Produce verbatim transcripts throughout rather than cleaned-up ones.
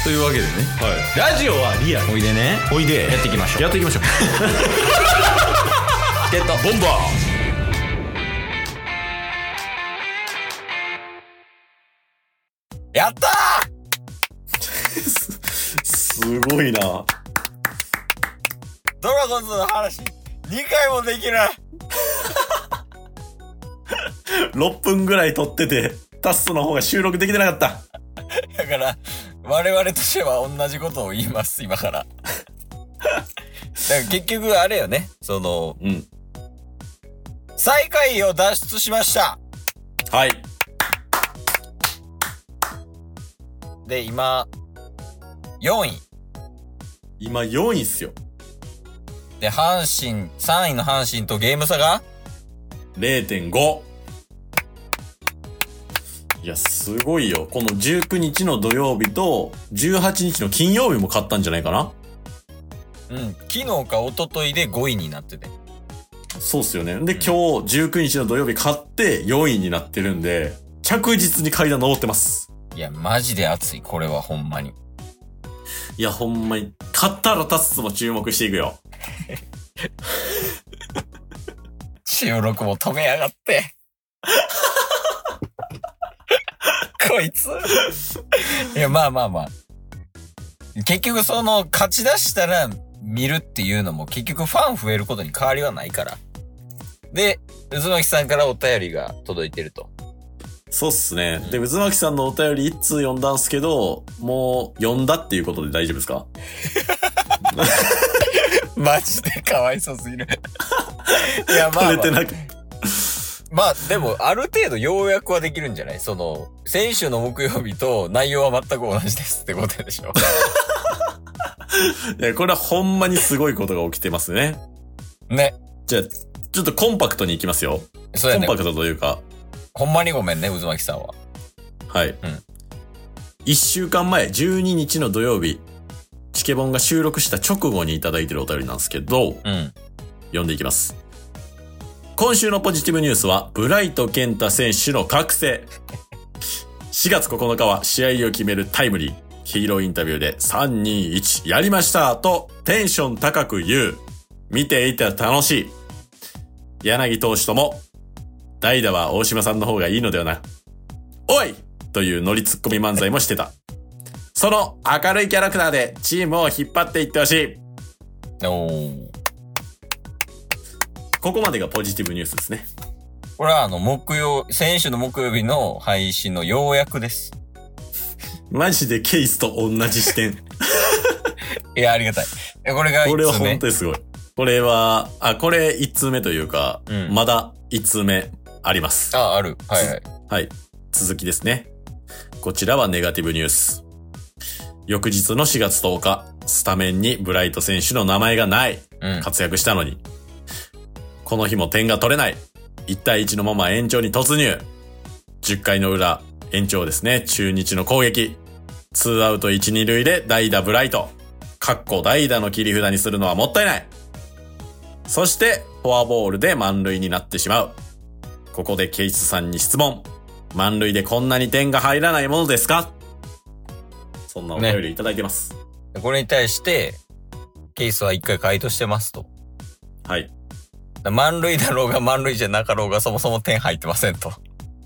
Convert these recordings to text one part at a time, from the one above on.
というわけでね、 はい、ラジオはリアル。 おいでね、 おいでやっていきましょう。 やっていきましょうチケットボンバー。 やったーすごいな。 ドラゴンズの話にかいもできないろっぷんぐらい撮っててタッスの方が収録できてなかった。 だから我々としては同じことを言います今から。だから結局あれよね、その、 うん、 最下位を脱出しました。 はい。 で今よんい。 今よんいっすよ。 で阪神さんいの阪神とゲーム差がれいてんご。 いやすごいよ。このじゅうくにちの土曜日とじゅうはちにちの金曜日も勝ったんじゃないかな。 うん、昨日か一昨日でごいになってて。 そうっすよね。で、今日じゅうくにちの土曜日勝ってよんいになってるんで、着実に階段登ってます。 いやマジで熱い、これはほんまに。 いやほんまに勝ったらタッスも注目していくよ。 収録も止めやがってこいついやまあまあまあ、結局その勝ち出したら見るっていうのも結局ファン増えることに変わりはないから。で渦巻さんからお便りが届いてると。 そうっすね。 うん、 で渦巻さんのお便り一通読んだんすけど、もう読んだっていうことで大丈夫ですか？ マジでかわいそうすぎる。いやまあ、まあ、 取れてなくまあでもある程度要約はできるんじゃない？その先週の木曜日と内容は全く同じですってことでしょ。 いやこれはほんまにすごいことが起きてますね。 ね。 じゃあちょっとコンパクトにいきますよ。 そうやね。 コンパクトというか、 ほんまにごめんね渦巻さんは。 はい。うん。いっしゅうかんまえじゅうににちの土曜日、チケボンが収録した直後にいただいてるお便りなんですけど、 うん。 読んでいきます。今週のポジティブニュースは、ブライト健太選手の覚醒。しがつここのかは試合を決めるタイムリー。ヒーローインタビューでさんにいちやりましたとテンション高く言う。見ていて楽しい。柳投手とも、代打は大島さんの方がいいのではな。おいというノリツッコミ漫才もしてた。その明るいキャラクターでチームを引っ張っていってほしい。 おー。 ここまでがポジティブニュースですね。 これはあの木曜、先週の木曜日の配信の要約です。 マジでケースと同じ視点。 いやありがたい。これがいっつめ。 これは本当にすごい。これは、あ、これいち通目というか、 うん、 まだいち通目あります。 あ、ある。はいはい。 はい。続きですね。こちらはネガティブニュース。翌日のしがつとおか、スタメンにブライト選手の名前がない。うん、活躍したのに。この日も点が取れない。いち対いちのまま延長に突入。じゅっかいの裏、延長ですね。中日の攻撃。ツーアウトいち、に塁で代打ブライト。かっこ代打の切り札にするのはもったいない。そして、フォアボールで満塁になってしまう。ここでケイスさんに質問。満塁でこんなに点が入らないものですか？そんなお便りいただいてます。 ね、これに対して、ケイスは一回回答してますと。 はい。 満塁だろうが満塁じゃなかろうがそもそも点入ってませんと。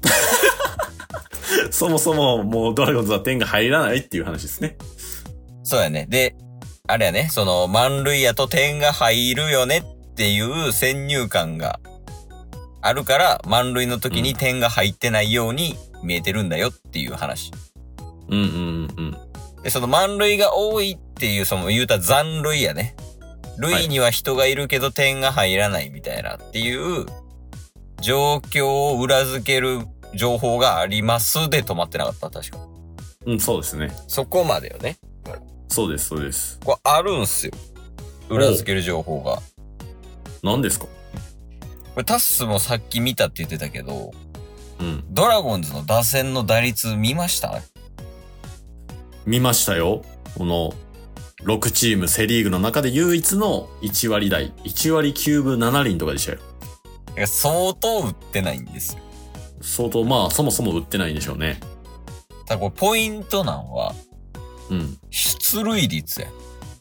そもそももうドラゴンズは点が入らないっていう話ですね。 そうやね。で、あれやね、その満塁やと点が入るよねっていう先入観があるから満塁の時に点が入ってないように見えてるんだよっていう話。 うんうんうん。 で、その満塁が多いっていうその言うた残塁やね。塁には人がいるけど点が入らないみたいなっていう状況を裏付ける情報がありますで止まってなかった確か。 うん、そうですね。 そこまでよね。 そうです、そうです。 これあるんすよ。裏付ける情報が。 何ですか？ これタッスもさっき見たって言ってたけど、 うん。 ドラゴンズの打線の打率見ました？ 見ましたよ。このろくチームセリーグの中で唯一のいち割台、いち割きゅうぶなな厘とかでしたよ。 いや相当打ってないんですよ。 相当、まあそもそも打ってないんでしょうね。 ただこれポイントなんは、 ううん。 出塁率や。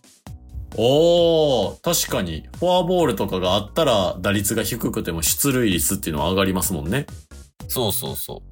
おー、確かに、フォアボールとかがあったら、打率が低くても出塁率っていうのは上がりますもんね。 そうそうそう。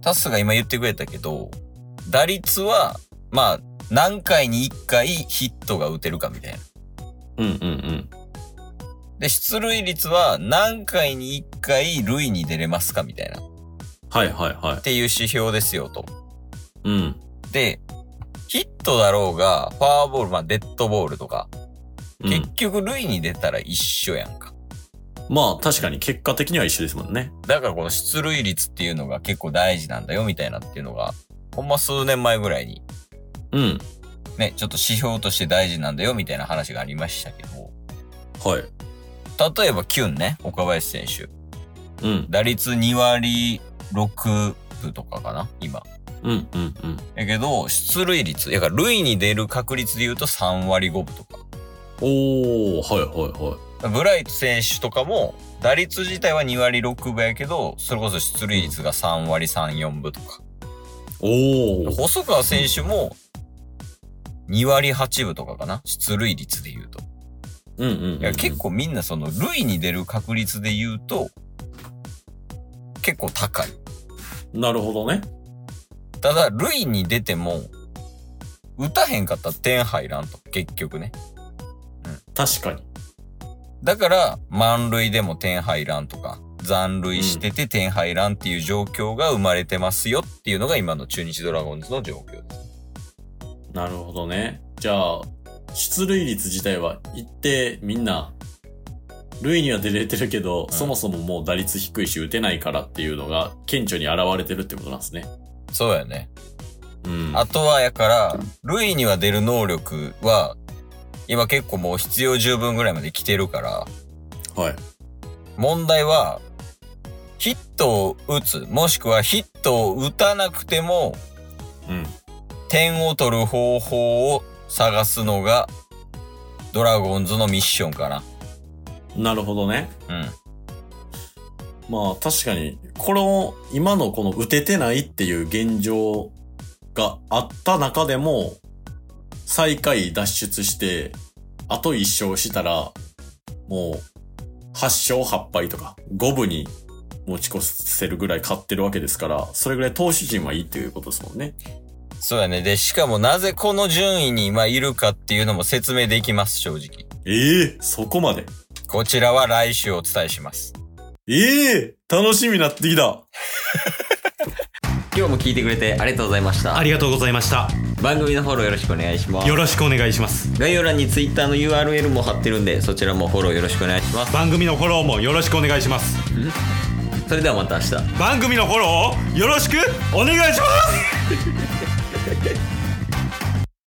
タスが今言ってくれたけど、打率は、まあ、何回にいっかいヒットが打てるかみたいな。 うんうんうん。 で、出塁率は何回にいっかい塁に出れますかみたいな。 はいはいはい。 っていう指標ですよと。 うん。 で、ヒットだろうが、フォアボール、まあデッドボールとか、 うん、 結局塁に出たら一緒やんか。 まあ確かに結果的には一緒ですもんね。 だからこの出塁率っていうのが結構大事なんだよみたいなっていうのが、ほんま数年前ぐらいに、 うん。 ね、ちょっと指標として大事なんだよみたいな話がありましたけど。 はい。 例えばキュンね、岡林選手。 うん。 打率にわりろくぶとかかな今。 うんうんうん。 やけど、出塁率、やから塁に出る確率で言うとさんわりごぶとか。 おー、はいはいはい。 ブライト選手とかも、打率自体はにわりろくぶやけど、それこそ出塁率がさんわりさん、よんぶとか。 おー。 細川選手も、にわりはちぶとかかな出塁率で言うと。 うんうんうんうん、 いや結構みんなその塁に出る確率で言うと、結構高い。 なるほどね。 ただ、塁に出ても、打たへんかったら点入らんと、結局ね。 うん。確かに。 だから、満塁でも点入らんとか、残塁してて点入らんっていう状況が生まれてますよっていうのが今の中日ドラゴンズの状況です。 なるほどね。じゃあ、出塁率自体は一定みんな、塁には出れてるけど、うん、そもそももう打率低いし打てないからっていうのが顕著に現れてるってことなんですね。 そうやね。 うん。 あとはやから、塁には出る能力は、今結構もう必要十分ぐらいまで来てるから。 はい。 問題は、ヒットを打つ、もしくはヒットを打たなくても、 うん。 点を取る方法を探すのが、ドラゴンズのミッションかな。 なるほどね。 うん。 まあ確かに、この、今のこの打ててないっていう現状があった中でも、最下位脱出して、あといっ勝したら、もう、はっ勝はち敗とか、ごぶに持ち越せるぐらい勝ってるわけですから、それぐらい投手陣はいいっていうことですもんね。 そうやね。で、しかもなぜこの順位に今いるかっていうのも説明できます、正直。 ええー、そこまで。 こちらは来週お伝えします。 ええー、楽しみになってきた。 今日も聞いてくれてありがとうございました。 ありがとうございました。 番組のフォローよろしくお願いします。 よろしくお願いします。 概要欄に Twitter の ユーアールエル も貼ってるんで、そちらもフォローよろしくお願いします。 番組のフォローもよろしくお願いします。 それではまた明日。 番組のフォローをよろしくお願いします。